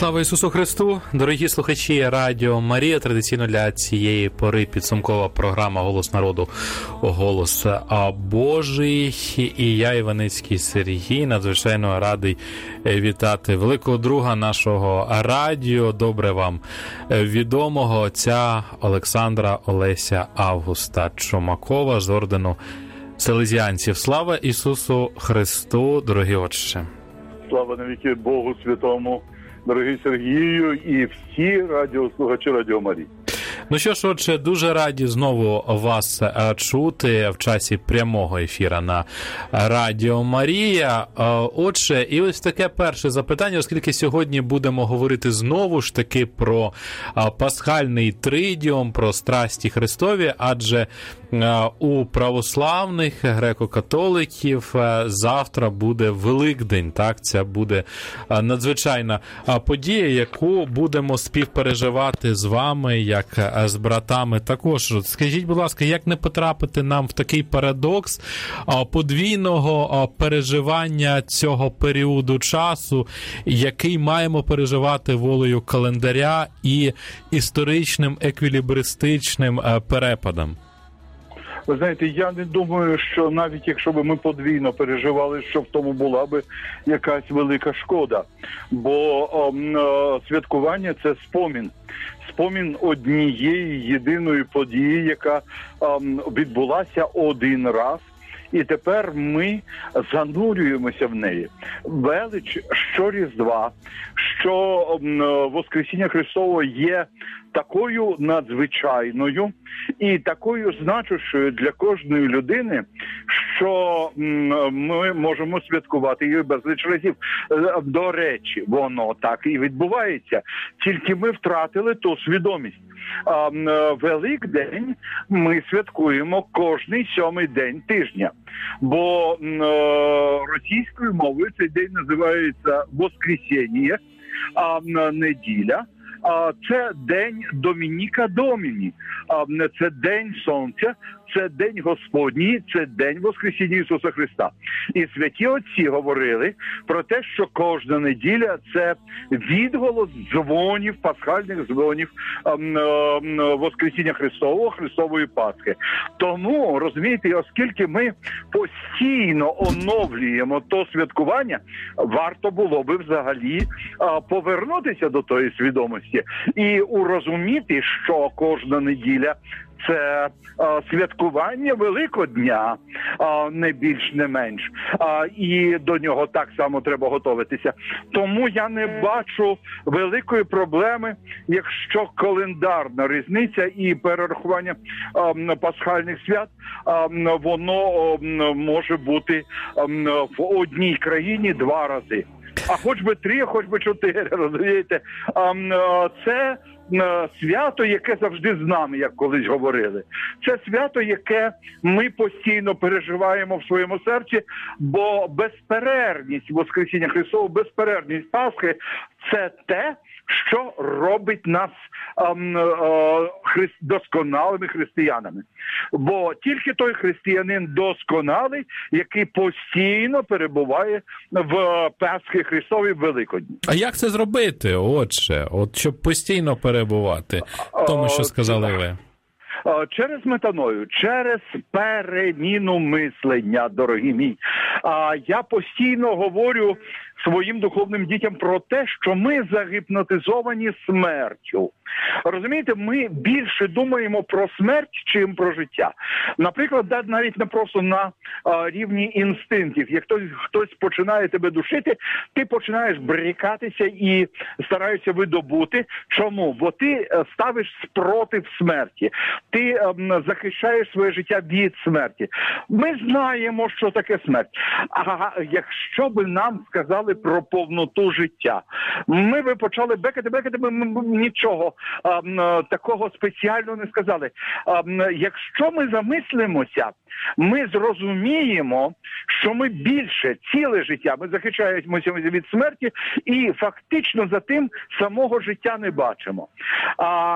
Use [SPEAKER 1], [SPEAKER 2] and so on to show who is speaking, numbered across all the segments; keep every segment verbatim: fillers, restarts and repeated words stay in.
[SPEAKER 1] Слава Ісусу Христу! Дорогі слухачі Радіо Марія, традиційно для цієї пори підсумкова програма «Голос народу», «Голос Божий». І я, Іваницький Сергій, надзвичайно радий вітати великого друга нашого радіо, добре вам відомого отця Олександра Олеся Августа Чумакова з ордену Селезіанців. Слава Ісусу Христу, дорогі отче!
[SPEAKER 2] Слава навіки Богу Святому, дорогий Сергію і всі радіослухачі Радіо Марії.
[SPEAKER 1] Ну що ж, отже, дуже раді знову вас чути в часі прямого ефіра на Радіо Марія. Отже, і ось таке перше запитання, оскільки сьогодні будемо говорити знову ж таки про пасхальний тридіум, про страсті Христові, адже у православних греко-католиків завтра буде Великдень, так? Це буде надзвичайна подія, яку будемо співпереживати з вами, як з братами також. Скажіть, будь ласка, як не потрапити нам в такий парадокс подвійного переживання цього періоду часу, який маємо переживати волею календаря і історичним еквілібристичним перепадом?
[SPEAKER 2] Ви знаєте, я не думаю, що навіть якщо б ми подвійно переживали, що в тому була би якась велика шкода. Бо о, о, святкування – це спомін. Спомін однієї єдиної події, яка о, відбулася один раз. І тепер ми занурюємося в неї. Велич щоріздва, що Воскресіння Христове є такою надзвичайною і такою значущою для кожної людини, що ми можемо святкувати її безліч разів. До речі, воно так і відбувається. Тільки ми втратили ту свідомість. Великдень ми святкуємо кожний сьомий день тижня. Бо російською мовою цей день називається Воскресіння, а неділя. Це день Домініка Доміні, це день Сонця, це день Господній, це день Воскресіння Ісуса Христа. І святі отці говорили про те, що кожна неділя – це відголос дзвонів, пасхальних дзвонів Воскресіння Христового, Христової Пасхи. Тому, розумієте, оскільки ми постійно оновлюємо то святкування, варто було би взагалі повернутися до тої свідомості і урозуміти, що кожна неділя – це а, святкування Великодня, а, не більш, не менш. А, і до нього так само треба готуватися. Тому я не бачу великої проблеми, якщо календарна різниця і перерахування а, пасхальних свят, а, воно а, може бути а, в одній країні два рази. А хоч би три, хоч би чотири, розумієте? А, це свято, яке завжди з нами, як колись говорили. Це свято, яке ми постійно переживаємо в своєму серці, бо безперервність Воскресіння Христового, безперервність Пасхи – це те, що робить нас ем, е, христ, досконалими християнами. Бо тільки той християнин досконалий, який постійно перебуває в Пасхі Христовій Великодні.
[SPEAKER 1] А як це зробити, отче? От щоб постійно перебувати в тому, що сказали ви?
[SPEAKER 2] Через метаною, через переміну мислення, дорогі мій. Я постійно говорю своїм духовним дітям про те, що ми загіпнотизовані смертю. Розумієте, ми більше думаємо про смерть, чим про життя. Наприклад, навіть не просто на а, рівні інстинктів. Як хтось, хтось починає тебе душити, ти починаєш брикатися і стараєшся видобути. Чому? Бо ти ставиш спротив смерті. Ти а, захищаєш своє життя від смерті. Ми знаємо, що таке смерть. А якщо би нам сказали про повноту життя, ми би почали бекати, бекати, ми нічого а, такого спеціального не сказали. А, якщо ми замислимося, ми зрозуміємо, що ми більше ціле життя, ми захищаємося від смерті і фактично за тим самого життя не бачимо. А, а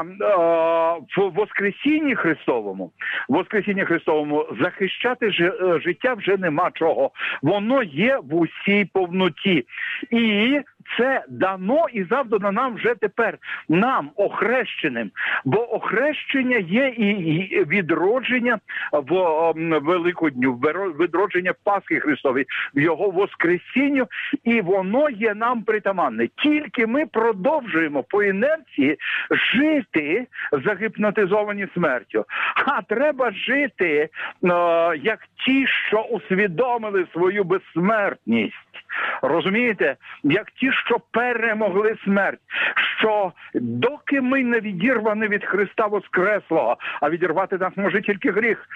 [SPEAKER 2] в Воскресінні Христовому, в Воскресінні Христовому захищати ж, життя вже нема чого. Воно є в усій повноті. І це дано і завдано нам вже тепер, нам, охрещеним. Бо охрещення є і відродження в Великодню, відродження Пасхи Христової, в Його Воскресінню, і воно є нам притаманне. Тільки ми продовжуємо по інерції жити загіпнотизовані смертю. А треба жити, як ті, що усвідомили свою безсмертність. Розумієте? Як ті, що перемогли смерть. Що доки ми не відірвані від Христа Воскреслого, а відірвати нас може тільки гріх,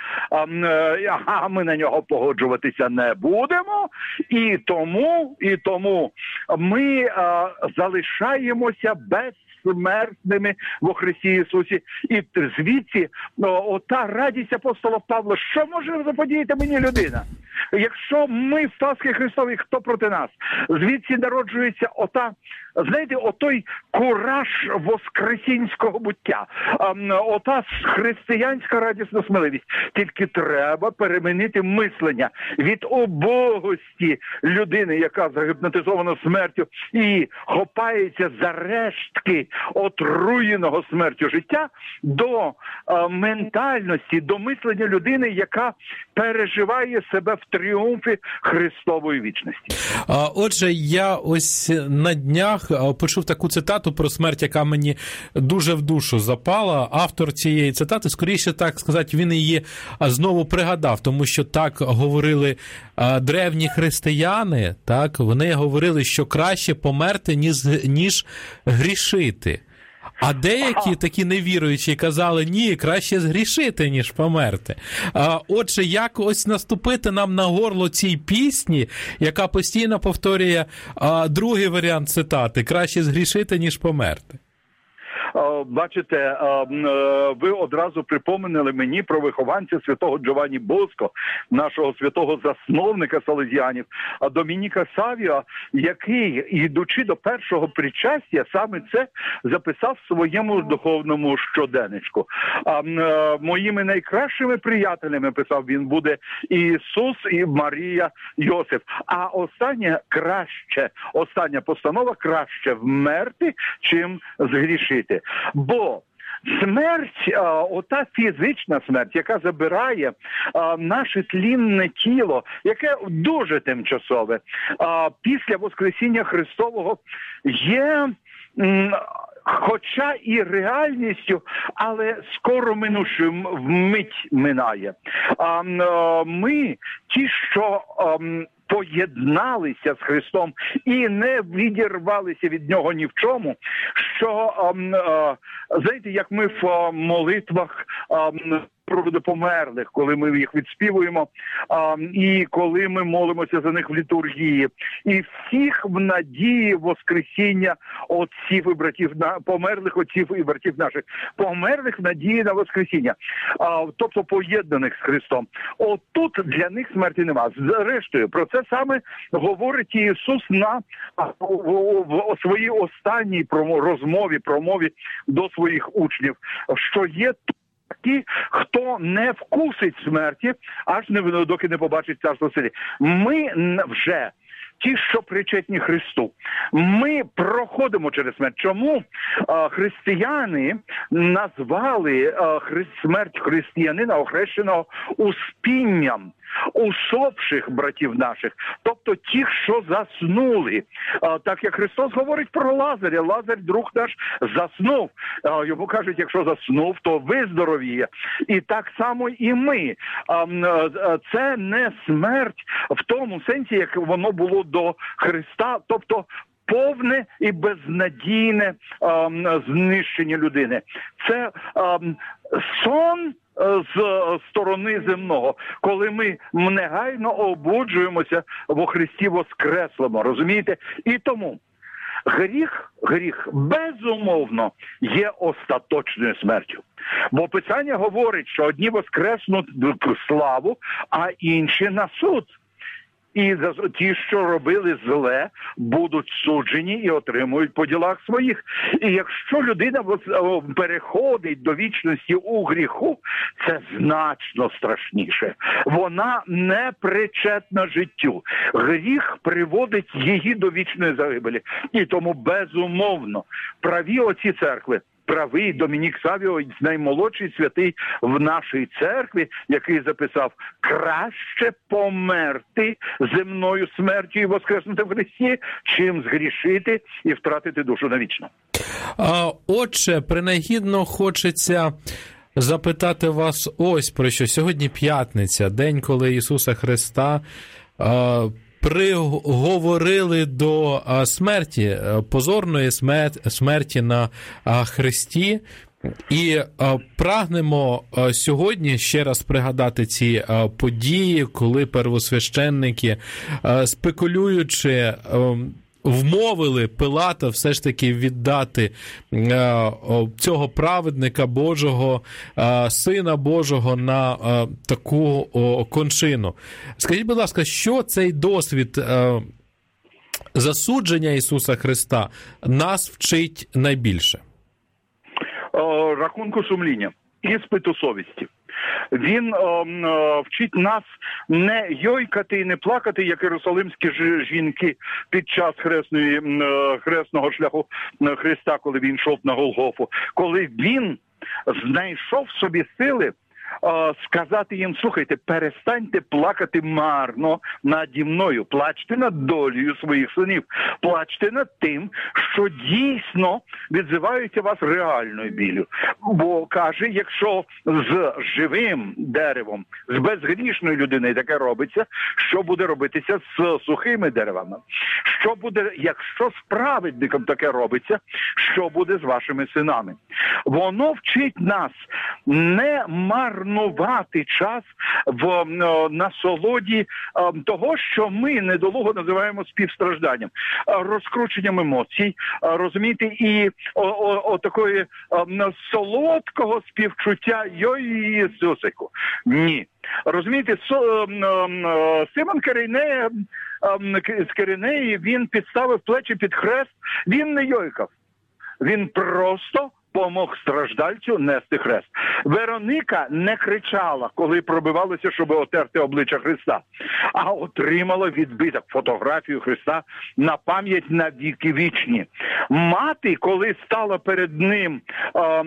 [SPEAKER 2] а ми на нього погоджуватися не будемо, і тому, і тому ми а, залишаємося без смертними во Христі Ісусі. І звідси о, ота радість апостола Павла, що може заподіяти мені людина? Якщо ми в Пасхі Христовій, хто проти нас? Звідси народжується ота, знаєте, отой кураж воскресінського буття, ота християнська радісна сміливість. Тільки треба перемінити мислення від убогості людини, яка загіпнотизована смертю і хопається за рештки отруєного смертю життя, до а, ментальності, до мислення людини, яка переживає себе в тріумфі Христової вічності.
[SPEAKER 1] Отже, я ось на днях почув таку цитату про смерть, яка мені дуже в душу запала. Автор цієї цитати, скоріше так сказати, він її знову пригадав, тому що так говорили древні християни, так, вони говорили, що краще померти, ніж, ніж грішити. А деякі такі невіруючі казали, ні, краще згрішити, ніж померти. А, отже, як ось наступити нам на горло цій пісні, яка постійно повторює а, другий варіант цитати, краще згрішити, ніж померти?
[SPEAKER 2] Бачите, ви одразу припомнили мені про вихованця святого Джованні Боско, нашого святого засновника салезіанів, Домініка Савіо, який, йдучи до першого причастя, саме це записав в своєму духовному щоденничку. Моїми найкращими приятелями, писав він, буде Ісус і Марія Йосиф. А останнє краще, остання постанова краще вмерти, чим згрішити. Бо смерть, ота фізична смерть, яка забирає наше тлінне тіло, яке дуже тимчасове, після Воскресіння Христового є, хоча і реальністю, але скоро минувши вмить минає. Ми, ті, що поєдналися з Христом і не відірвалися від Нього ні в чому, що, знаєте, як ми в молитвах про померлих, коли ми їх відспівуємо, а, і коли ми молимося за них в літургії, і всіх в надії воскресіння отців і братів, померлих отців і братів наших, померлих в надії на воскресіння, а, тобто поєднаних з Христом. Отут для них смерті нема. Зрештою, про це саме говорить Ісус на в своїй останній розмові, промові до своїх учнів, що є ті, хто не вкусить смерті, аж не, доки не побачить царство сили. Ми вже ті, що причетні Христу. Ми проходимо через смерть. Чому а, християни назвали а, хри... смерть християнина охрещеного успінням усопших братів наших, тобто тих, що заснули. А, так як Христос говорить про Лазаря. Лазар, друг наш, заснув. А, йому кажуть, якщо заснув, то виздоровіє. І так само і ми. А, а, це не смерть в тому сенсі, як воно було до Христа, тобто повне і безнадійне а, знищення людини. Це а, сон з сторони земного, коли ми негайно обуджуємося во Христі Воскреслому, розумієте? І тому гріх, гріх, безумовно, є остаточною смертю. Бо Писання говорить, що одні воскреснуть в славу, а інші на суд. І ті, що робили зле, будуть суджені і отримують по ділах своїх. І якщо людина переходить до вічності у гріху, це значно страшніше. Вона не причетна життю. Гріх приводить її до вічної загибелі. І тому, безумовно, праві отці церкви, правий Домінік Савіо, наймолодший святий в нашій церкві, який записав: краще померти земною смертю і воскреснути в Христі, чим згрішити і втратити душу навічно.
[SPEAKER 1] Отже, принагідно хочеться запитати вас ось про що. Сьогодні п'ятниця, день, коли Ісуса Христа приговорили до смерті, позорної смерті на хресті. І прагнемо сьогодні ще раз пригадати ці події, коли первосвященники, спекулюючи, вмовили Пилата все ж таки віддати цього праведника Божого, Сина Божого на таку кончину. Скажіть, будь ласка, що цей досвід засудження Ісуса Христа нас вчить найбільше?
[SPEAKER 2] Рахунку сумління, іспиту совісті. Він о, о, вчить нас не йойкати і не плакати, як єрусалимські жінки під час хресної, о, хресного шляху Христа, коли він йшов на Голгофу. Коли він знайшов в собі сили о, сказати їм: слухайте, перестаньте плакати марно наді мною, плачте над долею своїх синів, плачте над тим, що дійсно відзиваються вас реальною біллю. Бо, каже, якщо з живим деревом, з безгрішною людиною таке робиться, що буде робитися з сухими деревами? Що буде, якщо з праведником таке робиться, що буде з вашими синами? Воно вчить нас не марнувати час в о, насолоді о, того, що ми недолуго називаємо співстражданням, розкрученням емоцій, розумієте, і о, о, о такої о, солодкого співчуття «Йой, Ісусику». Ні. Розумієте, со, о, Симон Киринея, з Киринеї, він підставив плечі під хрест, він не йойкав. Він просто помог страждальцю нести хрест. Вероніка не кричала, коли пробивалася, щоб отерти обличчя Христа, а отримала відбиток, фотографію Христа на пам'ять на віки вічні. Мати, коли стала перед ним е, е,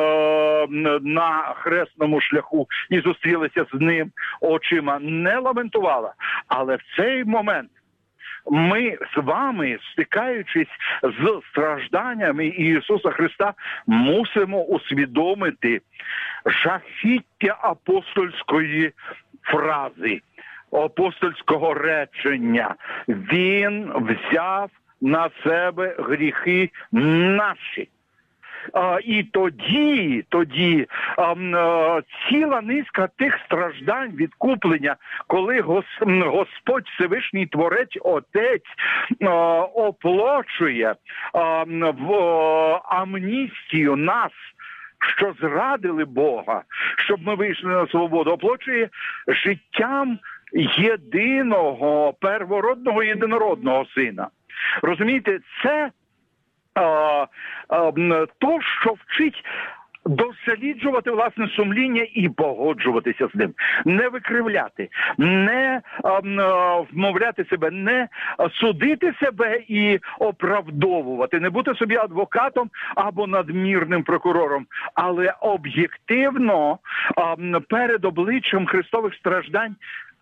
[SPEAKER 2] на хресному шляху і зустрілася з ним очима, не ламентувала. Але в цей момент ми з вами, стикаючись з стражданнями Ісуса Христа, мусимо усвідомити жахіття апостольської фрази, апостольського речення. Він взяв на себе гріхи наші. А, і тоді, тоді а, а, ціла низка тих страждань, відкуплення, коли Гос, Господь Всевишній Творець, Отець а, оплачує а, в а, амністію нас, що зрадили Бога, щоб ми вийшли на свободу, оплачує життям єдиного, первородного, єдинородного Сина. Розумієте, це А, а, то, що вчить досліджувати власне сумління і погоджуватися з ним, не викривляти, не а, а, вмовляти себе, не судити себе і оправдовувати, не бути собі адвокатом або надмірним прокурором, але об'єктивно а, перед обличчям Христових страждань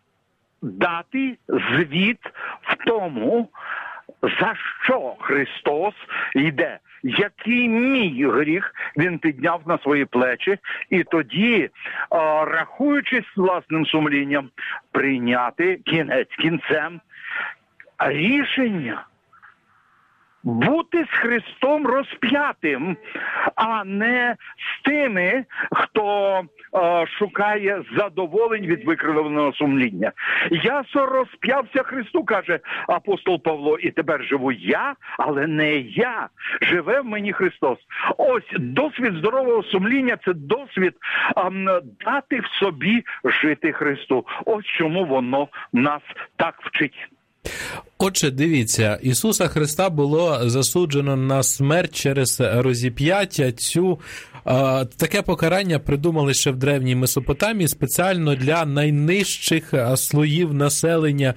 [SPEAKER 2] дати звіт в тому, за що Христос йде, який мій гріх Він підняв на свої плечі, і тоді, а, рахуючись власним сумлінням, прийняти кінець кінцем рішення бути з Христом розп'ятим, а не з тими, хто е, шукає задоволень від викривленого сумління. Я розп'явся Христу, каже апостол Павло, і тепер живу я, але не я. Живе в мені Христос. Ось досвід здорового сумління – це досвід е, дати в собі жити Христу. Ось чому воно нас так вчить.
[SPEAKER 1] Отже, дивіться, Ісуса Христа було засуджено на смерть через розіп'яття. Цю е, таке покарання придумали ще в древній Месопотамії спеціально для найнижчих слоїв населення,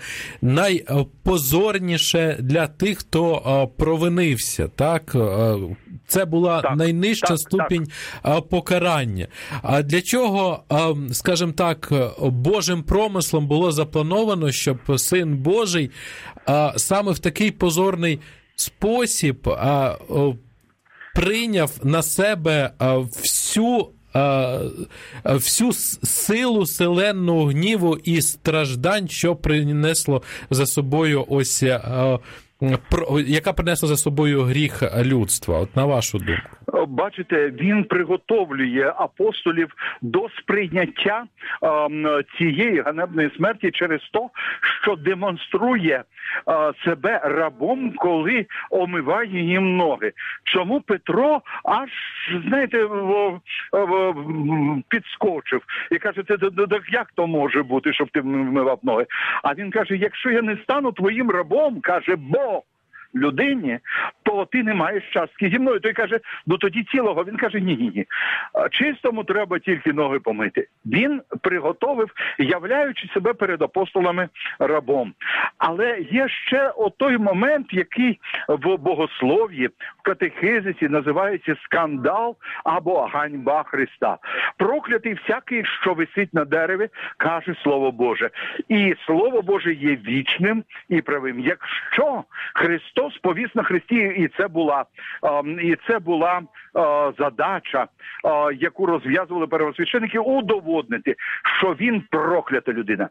[SPEAKER 1] найпозорніше для тих, хто е, провинився. Так? Е, це була так, найнижча так, ступінь так. покарання. А для чого, скажімо так, Божим промислом було заплановано, щоб Син Божий саме в такий позорний спосіб прийняв на себе всю всю силу селенного гніву і страждань, що принесло за собою ось яка принесла за собою гріх людства, от на вашу думку?
[SPEAKER 2] Бачите, він приготовлює апостолів до сприйняття е, цієї ганебної смерті через те, що демонструє е, себе рабом, коли омиває їм ноги. Чому Петро аж, знаєте, в, в, підскочив і каже, як то може бути, щоб ти вмивав ноги? А він каже, якщо я не стану твоїм рабом, каже Бог людині, то ти не маєш частки зі мною. Той каже, ну тоді цілого. Він каже, ні-ні-ні. Чистому треба тільки ноги помити. Він приготовив, являючи себе перед апостолами рабом. Але є ще отой момент, який в богослов'ї, в катехизисі називається скандал або ганьба Христа. Проклятий всякий, що висить на дереві, каже Слово Боже. І Слово Боже є вічним і правим. Якщо Христос повіс на Христі, і це була, і це була задача, яку розв'язували первосвященники, удоводнити, що він проклята людина.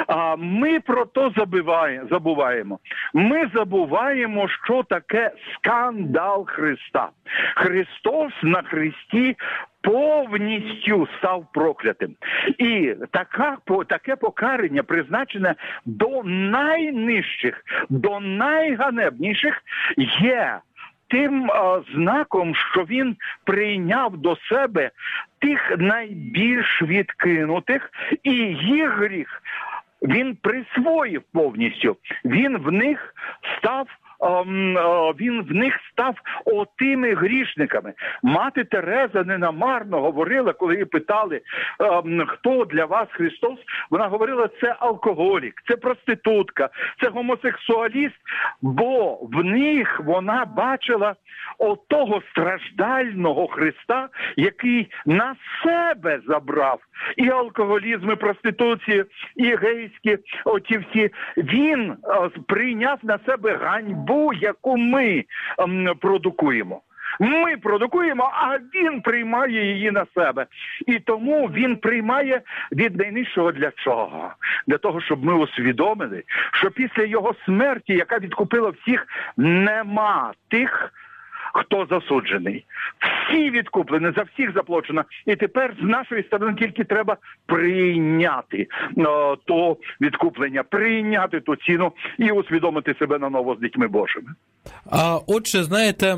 [SPEAKER 2] Ми про то забуваємо. Ми забуваємо, що таке скандал Христа. Христос на Христі повністю став проклятим. І така, таке покарання призначене до найнижчих, до найганебніших є тим а, знаком, що він прийняв до себе тих найбільш відкинутих, і їх гріх він присвоїв повністю. Він в них став він в них став отими грішниками. Мати Тереза ненамарно говорила, коли її питали, хто для вас Христос, вона говорила, це алкоголік, це проститутка, це гомосексуаліст, бо в них вона бачила отого страждального Христа, який на себе забрав і алкоголізм, і проституцію, і гейські оті всі. Він прийняв на себе ганьбу, яку ми ем, продукуємо. Ми продукуємо, а він приймає її на себе. І тому він приймає від найнижчого для чого? Для того, щоб ми усвідомили, що після його смерті, яка відкупила всіх, нема тих, хто засуджений. Всі відкуплені, за всіх заплачено. І тепер з нашої сторони тільки треба прийняти о, то відкуплення, прийняти ту ціну і усвідомити себе наново з дітьми Божими.
[SPEAKER 1] А отже, знаєте,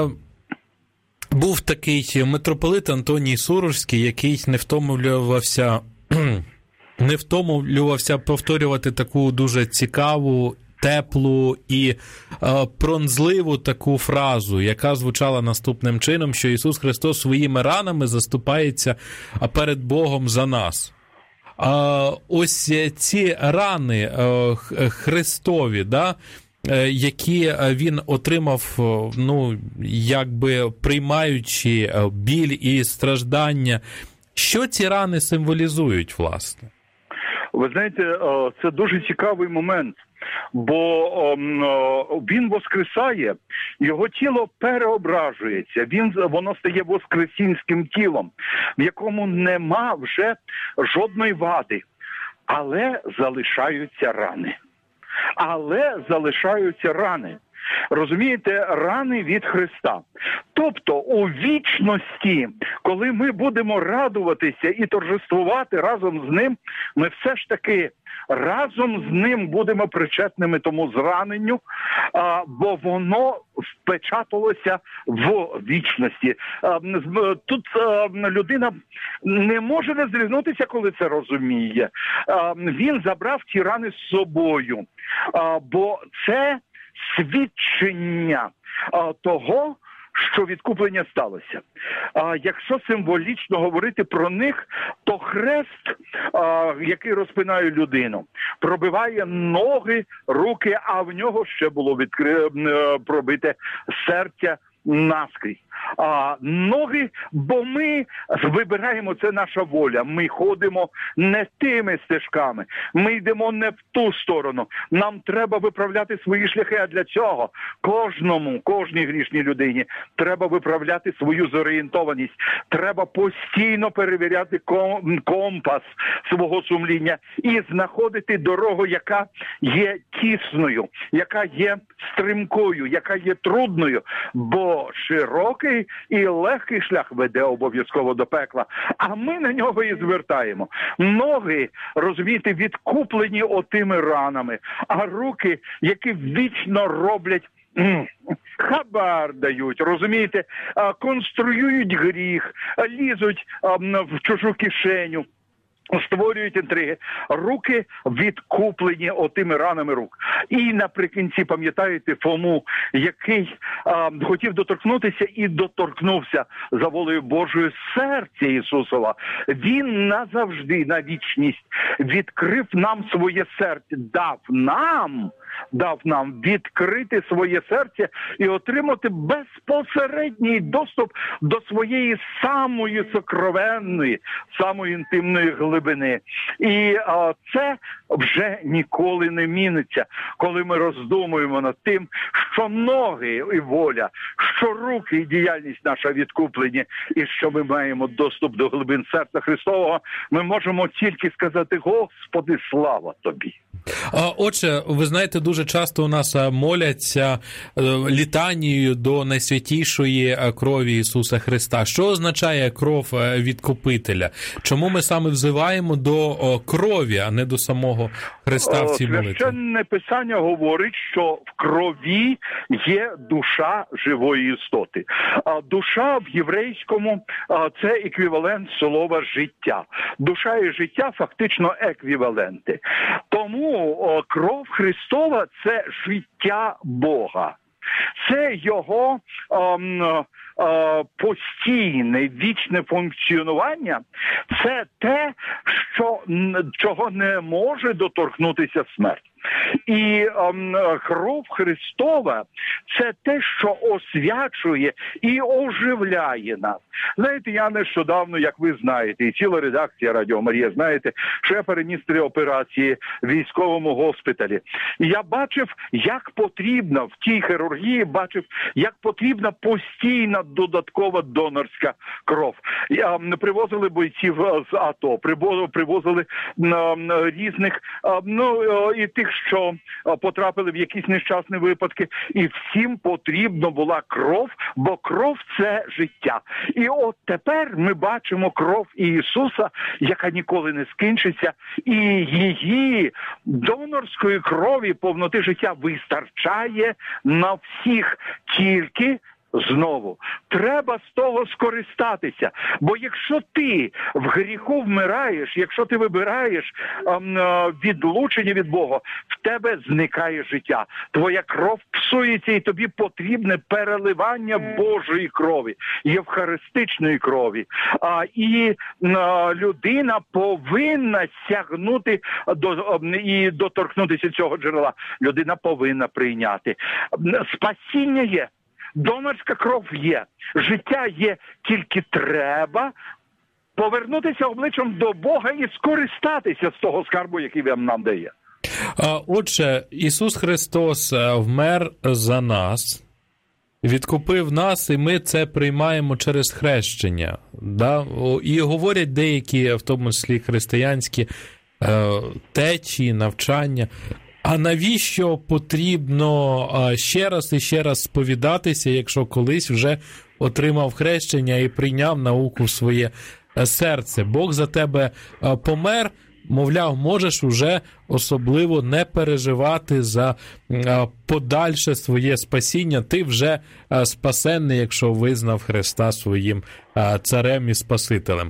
[SPEAKER 1] був такий митрополит Антоній Сурожський, який не втомлювався, не втомлювався повторювати таку дуже цікаву, теплу і е, пронзливу таку фразу, яка звучала наступним чином, що Ісус Христос своїми ранами заступається перед Богом за нас. А ось ці рани е, Христові, да, е, які він отримав, ну, якби приймаючи біль і страждання, що ці рани символізують, власне?
[SPEAKER 2] Ви знаєте, це дуже цікавий момент, бо він воскресає, його тіло переображується, він, воно стає воскресінським тілом, в якому нема вже жодної вади, але залишаються рани. Але залишаються рани. Розумієте, рани від Христа. Тобто у вічності, коли ми будемо радуватися і торжествувати разом з ним, ми все ж таки разом з ним будемо причетними тому зраненню, а, бо воно впечаталося в вічності. А, тут а, людина не може не зрівнутися, коли це розуміє. А, він забрав ті рани з собою, а, бо це свідчення а, того, що відкуплення сталося. А якщо символічно говорити про них, то хрест, а, який розпинає людину, пробиває ноги, руки, а в нього ще було відкри... пробите серця наскрізь. А ноги, бо ми вибираємо, це наша воля. Ми ходимо не тими стежками. Ми йдемо не в ту сторону. Нам треба виправляти свої шляхи, а для цього кожному, кожній грішній людині треба виправляти свою зорієнтованість. Треба постійно перевіряти компас свого сумління і знаходити дорогу, яка є тісною, яка є стримкою, яка є трудною, бо широкий і легкий шлях веде обов'язково до пекла, а ми на нього і звертаємо. Ноги, розумієте, відкуплені отими ранами, а руки, які вічно роблять хабар дають, розумієте, конструюють гріх, лізуть в чужу кишеню, створюють інтриги. Руки відкуплені отими ранами рук. І наприкінці, пам'ятаєте, Фому, який а, хотів доторкнутися і доторкнувся за волею Божою серця Ісусова. Він назавжди, на вічність, відкрив нам своє серце, дав нам, дав нам відкрити своє серце і отримати безпосередній доступ до своєї самої сокровенної, самої інтимної глибини. І а, це вже ніколи не міниться, коли ми роздумуємо над тим, що ноги і воля, що руки і діяльність наша відкуплені, і що ми маємо доступ до глибин серця Христового, ми можемо тільки сказати: Господи, слава Тобі!
[SPEAKER 1] Отже, ви знаєте, дуже часто у нас моляться літанією до найсвятішої крові Ісуса Христа. Що означає кров відкупителя? Чому ми саме взиваємо до крові, а не до самого Христа в цій молитві?
[SPEAKER 2] Священне Писання говорить, що в крові є душа живої істоти. А душа в єврейському – це еквівалент слова «життя». Душа і життя фактично еквіваленти. Тому о, кров Христова – це життя Бога. Це його ем, е, постійне, вічне функціонування. Це те, що, чого не може доторкнутися смерть. І ем, кров Христова – це те, що освячує і оживляє нас. Знаєте, я нещодавно, як ви знаєте, і ціла редакція Радіо Марія, знаєте, що я переніс три операції в військовому госпіталі. І я бачив, як потрібна в тій хірургії, бачив, як потрібна постійна додаткова донорська кров. Я, привозили бойців з АТО, привозили м, різних, ну, і тих, що потрапили в якісь нещасні випадки, і всім потрібна була кров, бо кров – це життя. І от тепер ми бачимо кров Ісуса, яка ніколи не скінчиться, і її донорської крові повноти життя вистачає на всіх, тільки знову, треба з того скористатися. Бо якщо ти в гріху вмираєш, якщо ти вибираєш ем, відлучення від Бога, в тебе зникає життя. Твоя кров псується, і тобі потрібне переливання Божої крові, євхаристичної крові. А, і а, людина повинна сягнути до, і доторкнутися цього джерела. Людина повинна прийняти. Спасіння є. Донорська кров є, життя є, тільки треба повернутися обличчям до Бога і скористатися з того скарбу, який Він нам дає.
[SPEAKER 1] Отже, Ісус Христос вмер за нас, відкупив нас, і ми це приймаємо через хрещення. Да? І говорять деякі, в тому числі християнські, течії, навчання. А навіщо потрібно ще раз і ще раз сповідатися, якщо колись вже отримав хрещення і прийняв науку в своє серце? Бог за тебе помер, мовляв, можеш уже особливо не переживати за подальше своє спасіння. Ти вже спасенний, якщо визнав Христа своїм царем і спасителем.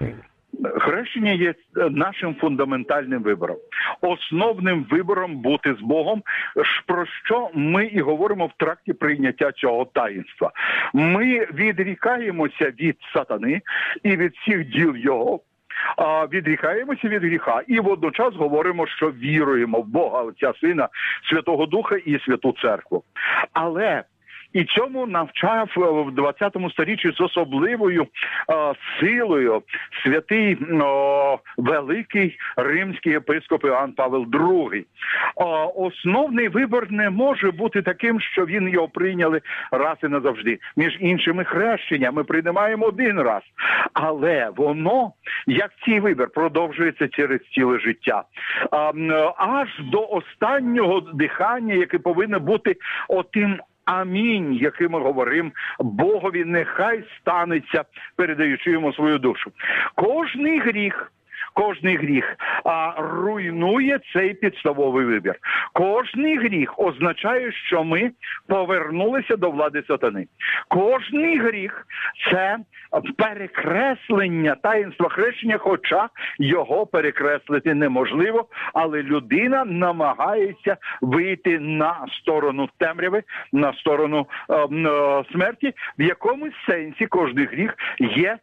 [SPEAKER 2] Хрещення є нашим фундаментальним вибором, основним вибором бути з Богом, про що ми і говоримо в тракті прийняття цього таїнства. Ми відрікаємося від сатани і від всіх діл його, а відрікаємося від гріха і водночас говоримо, що віруємо в Бога, Отця, Сина, Святого Духа і Святу Церкву. Але і цьому навчав в двадцятому сторіччі з особливою а, силою святий а, великий римський єпископ Іоанн Павел другий. А, основний вибір не може бути таким, що він його прийняли раз і назавжди. Між іншими хрещення ми приймаємо один раз. Але воно, як цей вибір, продовжується через ціле життя. А, аж до останнього дихання, яке повинно бути отим амінь, яким ми говоримо Богові, нехай станеться, передаючи йому свою душу. Кожний гріх, кожний гріх а, руйнує цей підставовий вибір. Кожний гріх означає, що ми повернулися до влади сатани. Кожний гріх – це перекреслення таїнства хрещення, хоча його перекреслити неможливо, але людина намагається вийти на сторону темряви, на сторону е, е, смерті. В якомусь сенсі кожний гріх є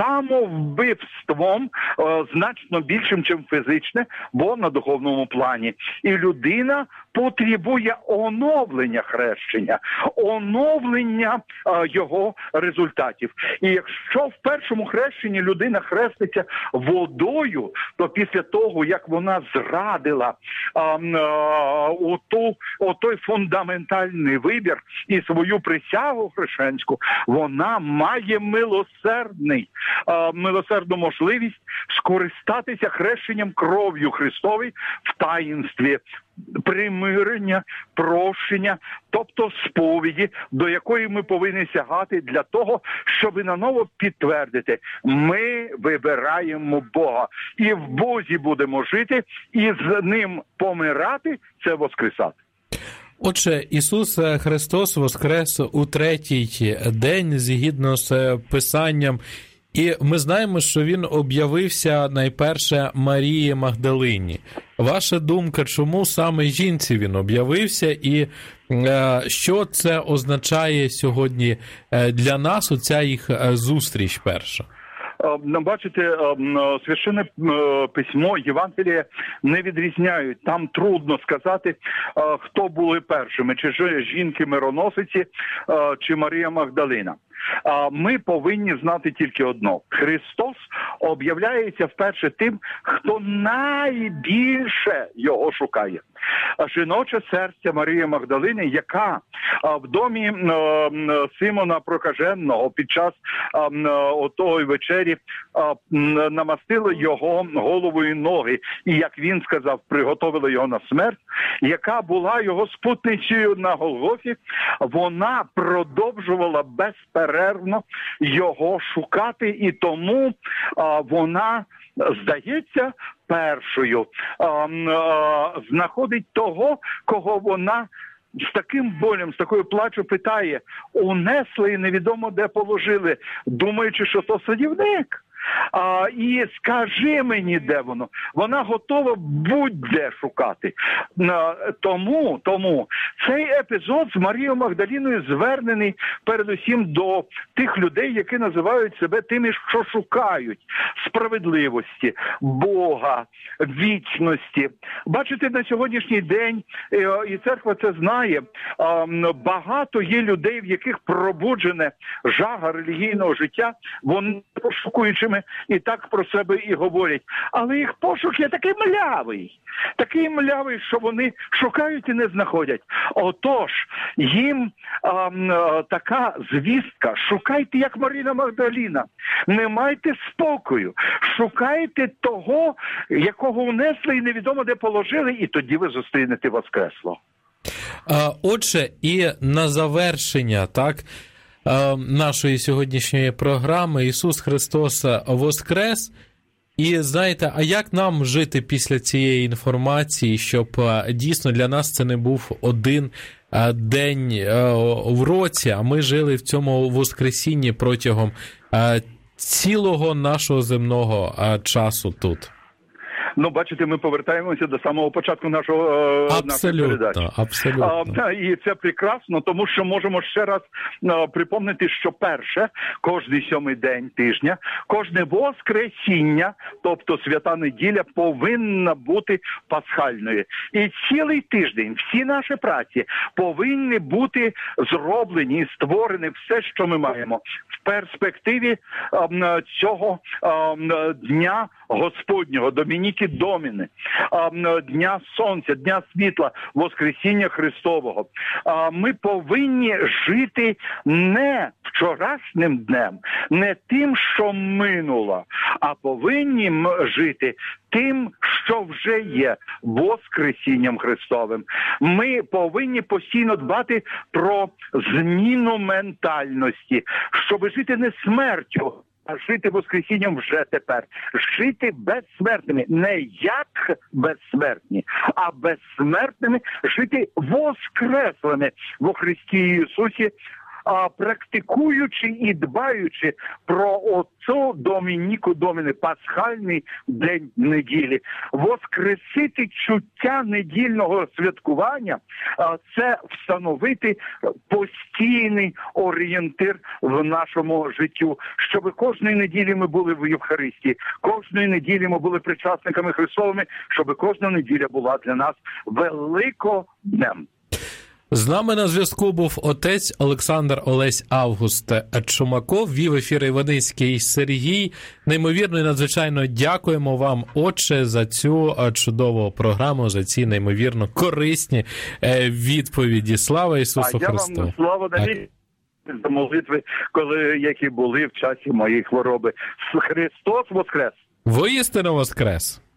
[SPEAKER 2] самовбивством, е, значно більшим, ніж фізичне, бо на духовному плані. І людина потребує оновлення хрещення, оновлення е, його результатів. І якщо в першому хрещенні людина хреститься водою, то після того, як вона зрадила е, е, оту, отой фундаментальний вибір і свою присягу хрещенську, вона має милосердний, е, милосердну можливість скористатися хрещенням кров'ю Христовою в таїнстві примирення, прощення, тобто сповіді, до якої ми повинні сягати для того, щоб наново підтвердити, ми вибираємо Бога. І в Бозі будемо жити, і з Ним помирати – це воскресати.
[SPEAKER 1] Отже, Ісус Христос воскрес у третій день, згідно з Писанням, і ми знаємо, що Він об'явився найперше Марії Магдалині. Ваша думка, чому саме жінці Він об'явився і е, що це означає сьогодні для нас, оця їх зустріч перша?
[SPEAKER 2] Бачите, священне письмо, Євангеліє не відрізняють. Там трудно сказати, хто були першими, чи жінки-мироносиці, чи Марія Магдалина. Ми повинні знати тільки одно. Христос об'являється вперше тим, хто найбільше його шукає. Жіноче серце Марії Магдалини, яка в домі Симона Прокаженого під час отої вечері намастила його голову і ноги, і, як він сказав, приготовила його на смерть, яка була його спутницею на Голгофі, вона продовжувала безперервно його шукати, і тому вона, здається, першою а, а, знаходить того, кого вона з таким болем, з такою плачу питає, унесли і невідомо де положили, думаючи, що то садівник. А, і скажи мені, де воно. Вона готова будь-де шукати. А, тому, тому цей епізод з Марією Магдаліною звернений передусім до тих людей, які називають себе тими, що шукають справедливості, Бога, вічності. Бачите, на сьогоднішній день, і церква це знає, багато є людей, в яких пробуджене жага релігійного життя, вони пошукуючи віруючими і так про себе і говорять. Але їх пошук є такий млявий, такий млявий, що вони шукають і не знаходять. Отож, їм а, а, така звістка: шукайте, як Марина Магдаліна, не майте спокою, шукайте того, якого унесли і невідомо де положили, і тоді ви зустрінете Воскресло.
[SPEAKER 1] Отже, і на завершення, так, нашої сьогоднішньої програми Ісус Христос воскрес. І знаєте, а як нам жити після цієї інформації, щоб дійсно для нас це не був один день в році, а ми жили в цьому воскресінні протягом цілого нашого земного часу тут?
[SPEAKER 2] Ну, бачите, ми повертаємося до самого початку нашого нашої передачі.
[SPEAKER 1] Абсолютно.
[SPEAKER 2] А, і це прекрасно, тому що можемо ще раз а, припомнити, що перше, кожний сьомий день тижня, кожне воскресіння, тобто свята неділя, повинна бути пасхальною. І цілий тиждень всі наші праці повинні бути зроблені і створені все, що ми маємо в перспективі а, цього а, дня Господнього, Домініки Доміни, Дня Сонця, Дня Світла, Воскресіння Христового. Ми повинні жити не вчорашнім днем, не тим, що минуло, а повинні жити тим, що вже є, Воскресінням Христовим. Ми повинні постійно дбати про зміну ментальності, щоб жити не смертю, а жити Воскресінням вже тепер. Жити безсмертними. Не як безсмертні, а безсмертними жити воскреслими во Христі Ісусі, а практикуючи і дбаючи про оцю Домініку Доміни, пасхальний день неділі. Воскресити чуття недільного святкування – це встановити постійний орієнтир в нашому життю, щоб кожної неділі ми були в Євхаристії, кожної неділі ми були причасниками Христовими, щоб кожна неділя була для нас великоднем.
[SPEAKER 1] З нами на зв'язку був отець Олександр Олесь Август Чумаков, вів ефір Іваницький Сергій. Неймовірно і надзвичайно дякуємо вам, отче, за цю чудову програму, за ці неймовірно корисні відповіді. Слава Ісусу
[SPEAKER 2] а
[SPEAKER 1] Христу!
[SPEAKER 2] Я вам слава навіть за молитви, коли, які були в часі моєї хвороби. Христос воскрес!
[SPEAKER 1] Воістину воскрес!